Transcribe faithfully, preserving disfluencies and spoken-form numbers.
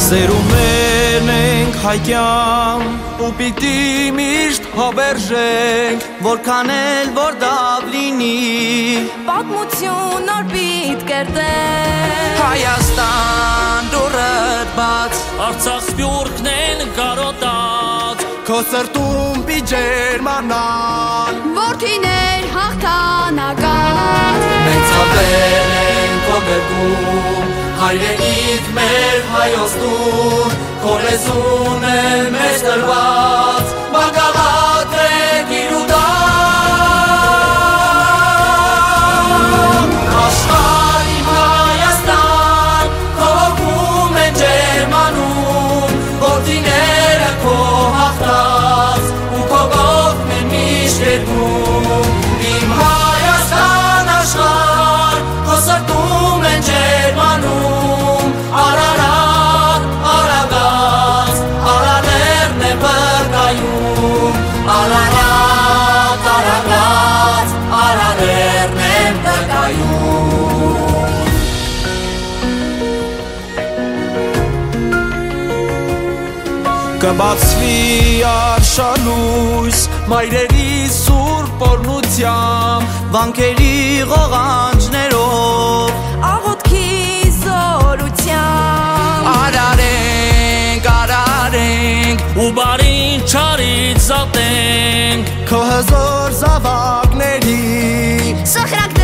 Սերումներն ենք հայկյան ու պիտի միշտ հավերժենք որքան էլ որ դավ լինի Պատմություն նոր պիտ կերտենք Հայաստան դուրդ բաց Արցախ սպյուրքն են կարոտած Քո սրտում պիջերմանան Որդիներ հաղթանակած Մենք ծավել ենք քո գրկում Հայրենիք մեր հայոստում Քո լեզուն է մեզ տրված Մագաղատ ենք իրուդան Աշխարհ իմ Հայաստան Քո հոգում են ջերմանում Որդիները քո հաղթած Ու քո կողքն են միշտ երգում Իմ Հայաստան աշխարհ Քո սրտում են ջերմանում Արարատ, արագած, արաներն է բրկայում Արարատ, արագած, արաներն են բրկայում Կբացվի արշալույս մայրերի սուրբ օրնությամբ Վանքերի ղողանջներով Աղոթքի զորությամբ Արարենք, արարենք ու բարին չարից զատենք Քո հզոր զավակների Սխրակ